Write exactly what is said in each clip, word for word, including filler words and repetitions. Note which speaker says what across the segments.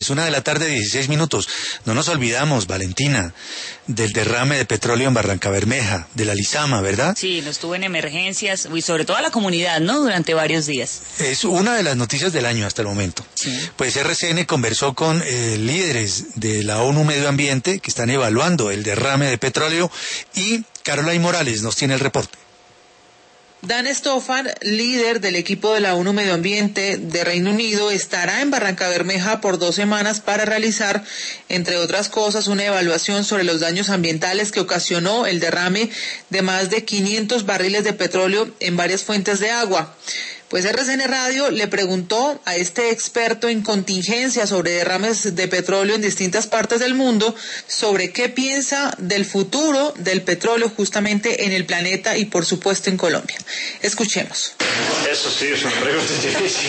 Speaker 1: Es una de la tarde, dieciséis minutos. No nos olvidamos, Valentina, del derrame de petróleo en Barrancabermeja, de la Lizama, ¿verdad?
Speaker 2: Sí, nos tuvo en emergencias, y sobre todo a la comunidad, ¿no? Durante varios días.
Speaker 1: Es una de las noticias del año hasta el momento.
Speaker 2: Sí.
Speaker 1: Pues R C N conversó con eh, líderes de la ONU Medio Ambiente que están evaluando el derrame de petróleo y Caroline Morales nos tiene el reporte.
Speaker 3: Dan Stoffan, líder del equipo de la ONU Medio Ambiente de Reino Unido, estará en Barrancabermeja por dos semanas para realizar, entre otras cosas, una evaluación sobre los daños ambientales que ocasionó el derrame de más de quinientos barriles de petróleo en varias fuentes de agua. Pues R C N Radio le preguntó a este experto en contingencia sobre derrames de petróleo en distintas partes del mundo sobre qué piensa del futuro del petróleo justamente en el planeta y por supuesto en Colombia. Escuchemos.
Speaker 4: Eso sí es una pregunta difícil.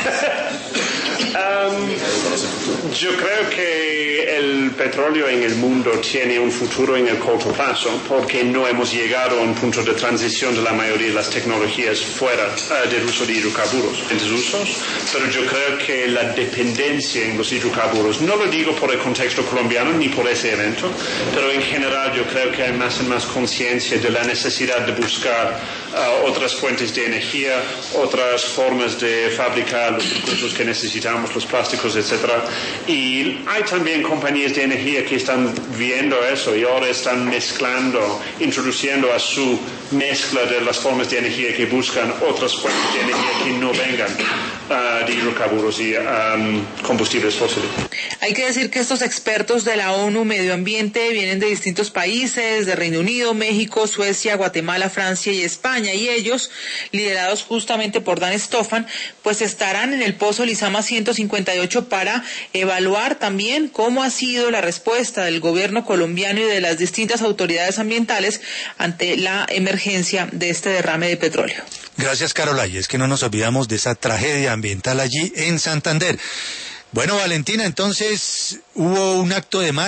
Speaker 4: um, yo creo que el petróleo en el mundo tiene un futuro en el corto plazo porque no hemos llegado a un punto de transición de la mayoría de las tecnologías fuera uh, del uso de hidrocarburos, en usos, pero yo creo que la dependencia en los hidrocarburos, no lo digo por el contexto colombiano ni por ese evento, pero en general yo creo que hay más y más conciencia de la necesidad de buscar uh, otras fuentes de energía, otras formas de fabricar los recursos que necesitamos, los plásticos, etcétera. Y hay también compañías de energía que están viendo eso y ahora están mezclando, introduciendo a su mezcla de las formas de energía que buscan otras fuentes de energía que no vengan uh, de hidrocarburos y um, combustibles fósiles.
Speaker 3: Hay que decir que estos expertos de la ONU Medio Ambiente vienen de distintos países, de Reino Unido, México, Suecia, Guatemala, Francia y España, y ellos, liderados justamente por Dan Stoffan, pues estarán en el pozo Lizama ciento cincuenta y ocho para evaluar también cómo ha sido la respuesta del gobierno colombiano y de las distintas autoridades ambientales ante la emergencia de este derrame de petróleo.
Speaker 1: Gracias, Carola, y es que no nos olvidamos de esa tragedia ambiental allí en Santander. Bueno, Valentina, entonces hubo un acto de magia.